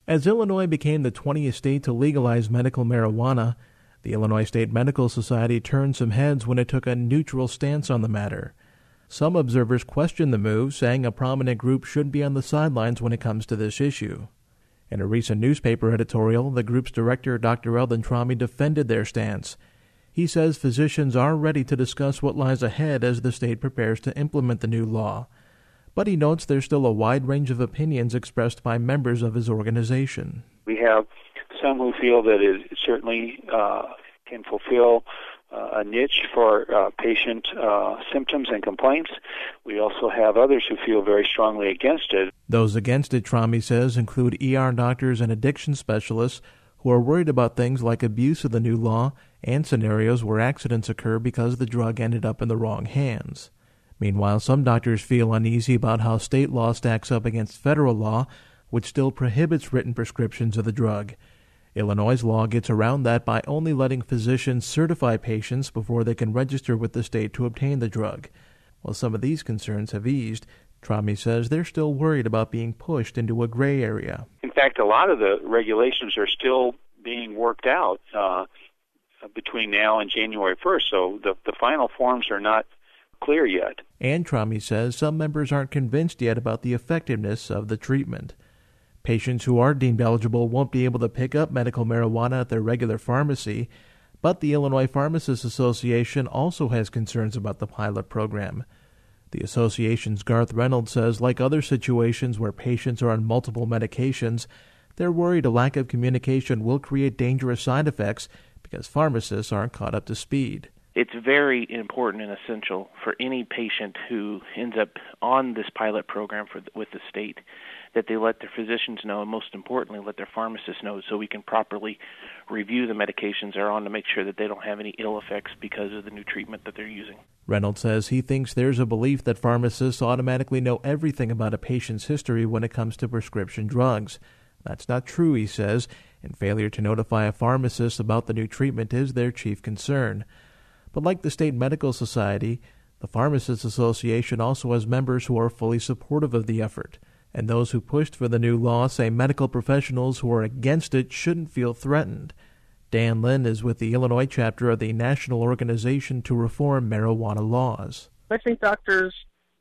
As Illinois became the 20th state to legalize medical marijuana, the Illinois State Medical Society turned some heads when it took a neutral stance on the matter. Some observers questioned the move, saying a prominent group should be on the sidelines when it comes to this issue. In a recent newspaper editorial, the group's director, Dr. Eldon Tromie, defended their stance. He says physicians are ready to discuss what lies ahead as the state prepares to implement the new law. But he notes there's still a wide range of opinions expressed by members of his organization. We have some who feel that it certainly can fulfill a niche for patient symptoms and complaints. We also have others who feel very strongly against it. Those against it, Tromie says, include ER doctors and addiction specialists who are worried about things like abuse of the new law and scenarios where accidents occur because the drug ended up in the wrong hands. Meanwhile, some doctors feel uneasy about how state law stacks up against federal law, which still prohibits written prescriptions of the drug. Illinois' law gets around that by only letting physicians certify patients before they can register with the state to obtain the drug. While some of these concerns have eased, Tromie says they're still worried about being pushed into a gray area. In fact, a lot of the regulations are still being worked out between now and January 1st, so the final forms are not clear yet. And Tromie says some members aren't convinced yet about the effectiveness of the treatment. Patients who are deemed eligible won't be able to pick up medical marijuana at their regular pharmacy, but the Illinois Pharmacists Association also has concerns about the pilot program. The association's Garth Reynolds says, like other situations where patients are on multiple medications, they're worried a lack of communication will create dangerous side effects because pharmacists aren't caught up to speed. It's very important and essential for any patient who ends up on this pilot program with the state that they let their physicians know, and most importantly, let their pharmacists know so we can properly review the medications they're on to make sure that they don't have any ill effects because of the new treatment that they're using. Reynolds says he thinks there's a belief that pharmacists automatically know everything about a patient's history when it comes to prescription drugs. That's not true, he says, and failure to notify a pharmacist about the new treatment is their chief concern. But like the State Medical Society, the Pharmacists Association also has members who are fully supportive of the effort. And those who pushed for the new law say medical professionals who are against it shouldn't feel threatened. Dan Lynn is with the Illinois chapter of the National Organization to Reform Marijuana Laws. I think doctors,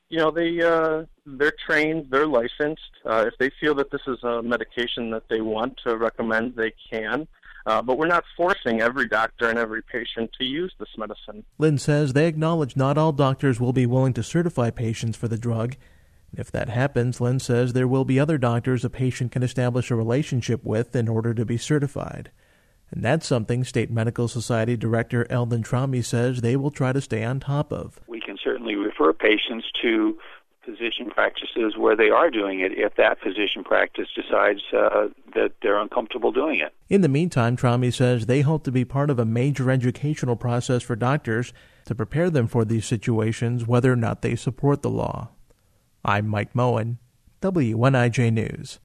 they're trained, they're licensed. If they feel that this is a medication that they want to recommend, they can. But we're not forcing every doctor and every patient to use this medicine. Lynn says they acknowledge not all doctors will be willing to certify patients for the drug. If that happens, Lynn says there will be other doctors a patient can establish a relationship with in order to be certified. And that's something State Medical Society Director Eldon Tromie says they will try to stay on top of. We can certainly refer patients to physician practices where they are doing it if that physician practice decides that they're uncomfortable doing it. In the meantime, Tromie says they hope to be part of a major educational process for doctors to prepare them for these situations, whether or not they support the law. I'm Mike Moen, WNIJ News.